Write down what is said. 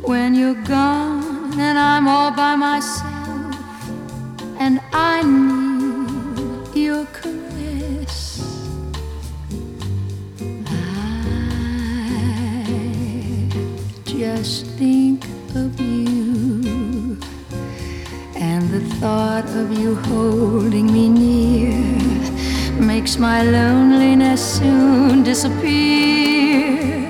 when you're gone and I'm all by myself and I need your caress. I just think of you, and the thought of you holding me near makes my loneliness soon disappear.